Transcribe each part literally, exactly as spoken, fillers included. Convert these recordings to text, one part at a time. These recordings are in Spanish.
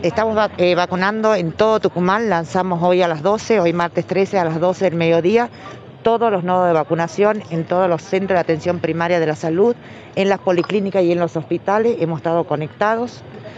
Estamos vac eh, vacunando en todo Tucumán, lanzamos hoy a las doce, hoy martes trece a las doce del mediodía, todos los nodos de vacunación en todos los centros de atención primaria de la salud, en las policlínicas y en los hospitales. Hemos estado conectados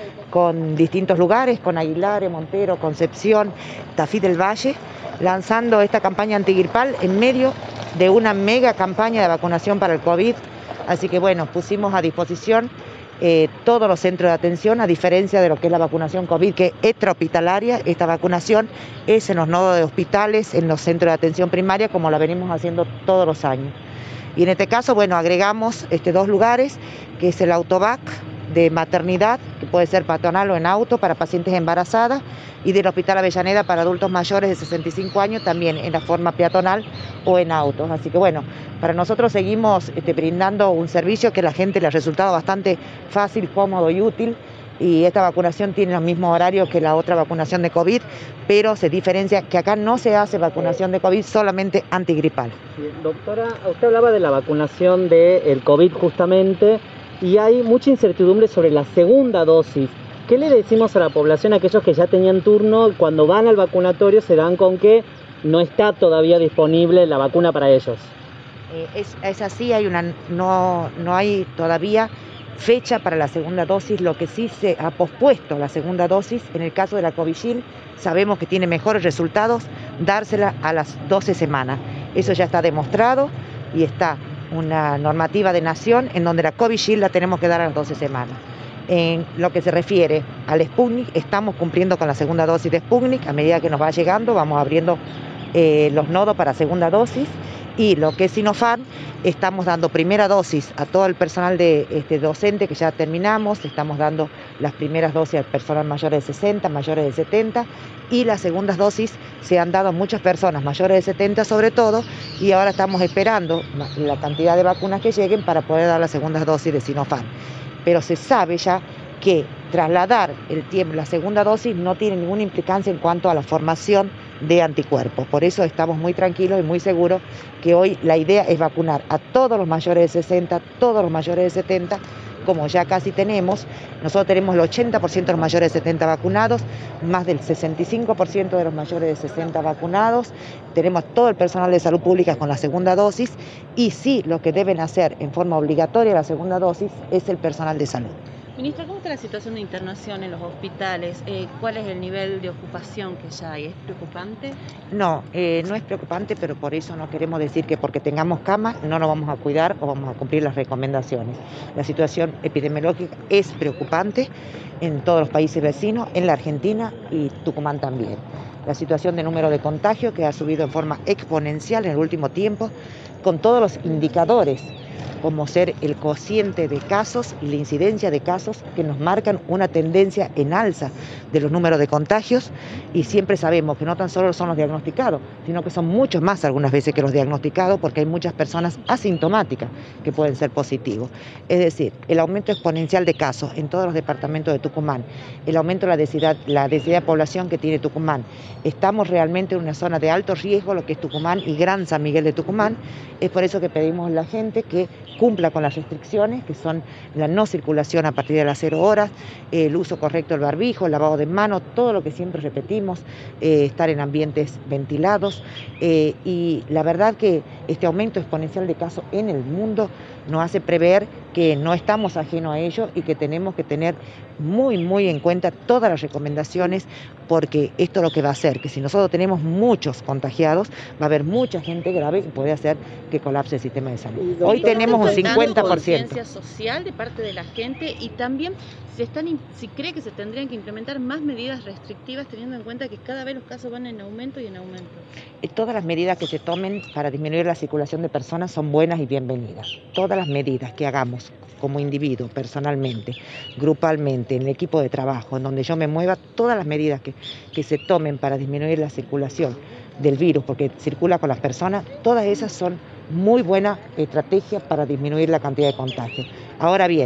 con distintos lugares, con Aguilar, Montero, Concepción, Tafí del Valle, lanzando esta campaña antigripal en medio de una mega campaña de vacunación para el COVID. Así que bueno, pusimos a disposición eh, todos los centros de atención, a diferencia de lo que es la vacunación COVID, que es extrahospitalaria. Esta vacunación es en los nodos de hospitales, en los centros de atención primaria, como la venimos haciendo todos los años. Y en este caso, bueno, agregamos este, dos lugares, que es el autovac de maternidad, que puede ser patronal o en auto para pacientes embarazadas, y del Hospital Avellaneda para adultos mayores de sesenta y cinco años, también en la forma peatonal o en autos. Así que bueno, para nosotros seguimos este, brindando un servicio que a la gente le ha resultado bastante fácil, cómodo y útil, y esta vacunación tiene los mismos horarios que la otra vacunación de COVID, pero se diferencia que acá no se hace vacunación de COVID, solamente antigripal. Sí, doctora, usted hablaba de la vacunación del COVID justamente, y hay mucha incertidumbre sobre la segunda dosis. ¿Qué le decimos a la población, a aquellos que ya tenían turno, cuando van al vacunatorio se dan con que no está todavía disponible la vacuna para ellos? Eh, es, es así, hay una, no, no hay todavía fecha para la segunda dosis. Lo que sí se ha pospuesto la segunda dosis, en el caso de la Covishield, sabemos que tiene mejores resultados dársela a las doce semanas. Eso ya está demostrado y está una normativa de nación en donde la Covishield la tenemos que dar a las doce semanas. En lo que se refiere al Sputnik, estamos cumpliendo con la segunda dosis de Sputnik. A medida que nos va llegando, vamos abriendo eh, los nodos para segunda dosis. Y lo que es Sinopharm, estamos dando primera dosis a todo el personal de, este, docente que ya terminamos, estamos dando las primeras dosis al personal mayores de sesenta, mayores de setenta, y las segundas dosis se han dado a muchas personas mayores de setenta sobre todo, y ahora estamos esperando la cantidad de vacunas que lleguen para poder dar las segundas dosis de Sinopharm. Pero se sabe ya que trasladar el tiempo, la segunda dosis no tiene ninguna implicancia en cuanto a la formación de anticuerpos. Por eso estamos muy tranquilos y muy seguros que hoy la idea es vacunar a todos los mayores de sesenta, todos los mayores de setenta, como ya casi tenemos. Nosotros tenemos el ochenta por ciento de los mayores de setenta vacunados, más del sesenta y cinco por ciento de los mayores de sesenta vacunados. Tenemos todo el personal de salud pública con la segunda dosis, y sí, lo que deben hacer en forma obligatoria la segunda dosis es el personal de salud. Ministra, ¿cómo está la situación de internación en los hospitales? Eh, ¿Cuál es el nivel de ocupación que ya hay? ¿Es preocupante? No, eh, no es preocupante, pero por eso no queremos decir que porque tengamos camas no nos vamos a cuidar o vamos a cumplir las recomendaciones. La situación epidemiológica es preocupante en todos los países vecinos, en la Argentina y Tucumán también. La situación de número de contagio que ha subido en forma exponencial en el último tiempo, con todos los indicadores, como ser el cociente de casos y la incidencia de casos que nos marcan una tendencia en alza de los números de contagios, y siempre sabemos que no tan solo son los diagnosticados, sino que son muchos más algunas veces que los diagnosticados, porque hay muchas personas asintomáticas que pueden ser positivos. Es decir, el aumento exponencial de casos en todos los departamentos de Tucumán, el aumento de la densidad, la densidad de población que tiene Tucumán. Estamos realmente en una zona de alto riesgo, lo que es Tucumán y Gran San Miguel de Tucumán. Es por eso que pedimos a la gente que cumpla con las restricciones, que son la no circulación a partir de las cero horas, el uso correcto del barbijo, el lavado de manos, todo lo que siempre repetimos, eh, estar en ambientes ventilados, eh, y la verdad que este aumento exponencial de casos en el mundo nos hace prever que no estamos ajenos a ello y que tenemos que tener muy, muy en cuenta todas las recomendaciones, porque esto es lo que va a hacer, que si nosotros tenemos muchos contagiados, va a haber mucha gente grave y puede hacer que colapse el sistema de salud. Hoy tenemos un cincuenta por ciento. Conciencia social de parte de la gente, y también si, están, si cree que se tendrían que implementar más medidas restrictivas, teniendo en cuenta que cada vez los casos van en aumento y en aumento. Todas las medidas que se tomen para disminuir la circulación de personas son buenas y bienvenidas. Todas las medidas que hagamos como individuo, personalmente, grupalmente, en el equipo de trabajo, en donde yo me mueva, todas las medidas que, que se tomen para disminuir la circulación del virus, porque circula con las personas, todas esas son muy buenas estrategias para disminuir la cantidad de contagios. Ahora bien,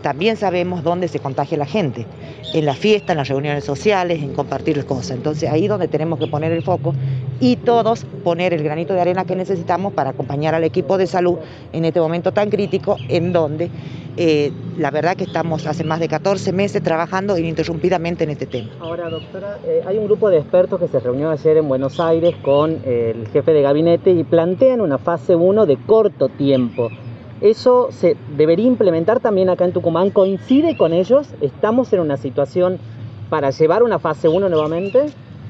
también sabemos dónde se contagia la gente, en la fiesta, en las reuniones sociales, en compartir las cosas. Entonces ahí es donde tenemos que poner el foco y todos poner el granito de arena que necesitamos para acompañar al equipo de salud en este momento tan crítico, en donde eh, la verdad que estamos hace más de catorce meses trabajando ininterrumpidamente en este tema. Ahora, doctora, eh, hay un grupo de expertos que se reunió ayer en Buenos Aires con eh, el jefe de gabinete y plantean una fase uno de corto tiempo. ¿Eso se debería implementar también acá en Tucumán? ¿Coincide con ellos? ¿Estamos en una situación para llevar una fase uno nuevamente?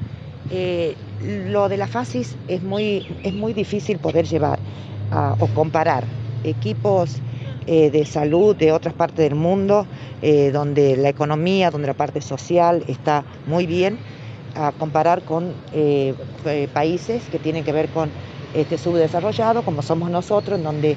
Eh, lo de la fases es muy, es muy difícil poder llevar uh, o comparar equipos eh, de salud de otras partes del mundo, eh, donde la economía, donde la parte social está muy bien, a comparar con eh, eh, países que tienen que ver con este subdesarrollado, como somos nosotros, en donde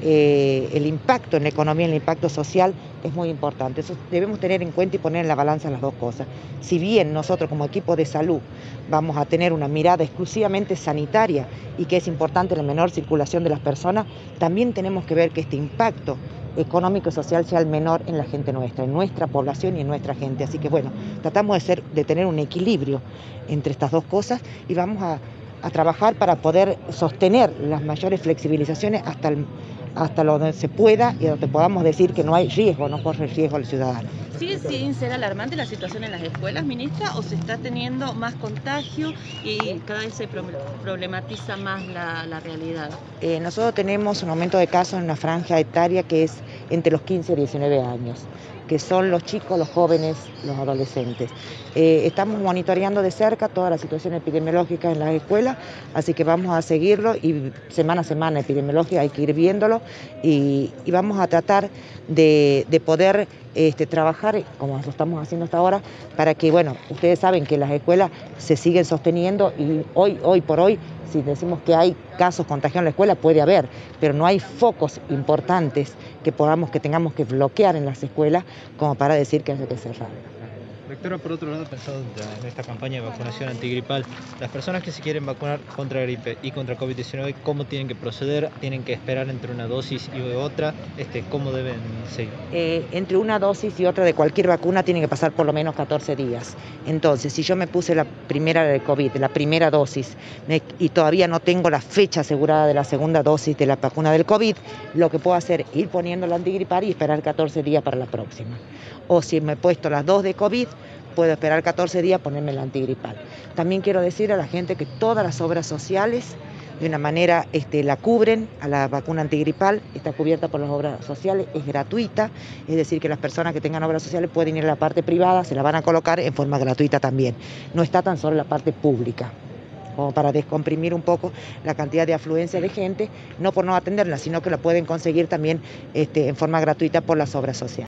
Eh, el impacto en la economía, el impacto social es muy importante. Eso debemos tener en cuenta y poner en la balanza las dos cosas. Si bien nosotros como equipo de salud vamos a tener una mirada exclusivamente sanitaria y que es importante la menor circulación de las personas, también tenemos que ver que este impacto económico y social sea el menor en la gente nuestra, en nuestra población y en nuestra gente. Así que bueno, tratamos de, ser, de tener un equilibrio entre estas dos cosas y vamos a, a trabajar para poder sostener las mayores flexibilizaciones hasta el hasta donde se pueda y donde podamos decir que no hay riesgo, no corre riesgo el ciudadano. ¿Sigue sin ser alarmante la situación en las escuelas, ministra, o se está teniendo más contagio y cada vez se problematiza más la, la realidad? Eh, nosotros tenemos un aumento de casos en una franja etaria que es entre los quince y diecinueve años, que son los chicos, los jóvenes, los adolescentes. Eh, estamos monitoreando de cerca toda la situación epidemiológica en las escuelas, así que vamos a seguirlo y semana a semana epidemiológica hay que ir viéndolo y, y vamos a tratar de, de poder este, trabajar, como lo estamos haciendo hasta ahora, para que, bueno, ustedes saben que las escuelas se siguen sosteniendo y hoy, hoy por hoy, si decimos que hay casos contagiados en la escuela, puede haber, pero no hay focos importantes que podamos, que tengamos que bloquear en las escuelas como para decir que hay que cerrar. Doctora, por otro lado, pensado ya en esta campaña de vacunación antigripal, las personas que se quieren vacunar contra gripe y contra COVID diecinueve, ¿cómo tienen que proceder? ¿Tienen que esperar entre una dosis y otra? Este, ¿Cómo deben seguir? Eh, entre una dosis y otra de cualquier vacuna tienen que pasar por lo menos catorce días. Entonces, si yo me puse la primera de COVID, la primera dosis, me, y todavía no tengo la fecha asegurada de la segunda dosis de la vacuna del COVID, lo que puedo hacer es ir poniendo la antigripal y esperar catorce días para la próxima. O si me he puesto las dos de COVID, puedo esperar catorce días ponerme la antigripal. También quiero decir a la gente que todas las obras sociales de una manera este, la cubren a la vacuna antigripal, está cubierta por las obras sociales, es gratuita, es decir que las personas que tengan obras sociales pueden ir a la parte privada, se la van a colocar en forma gratuita también. No está tan solo en la parte pública, como para descomprimir un poco la cantidad de afluencia de gente, no por no atenderla, sino que la pueden conseguir también este, en forma gratuita por las obras sociales.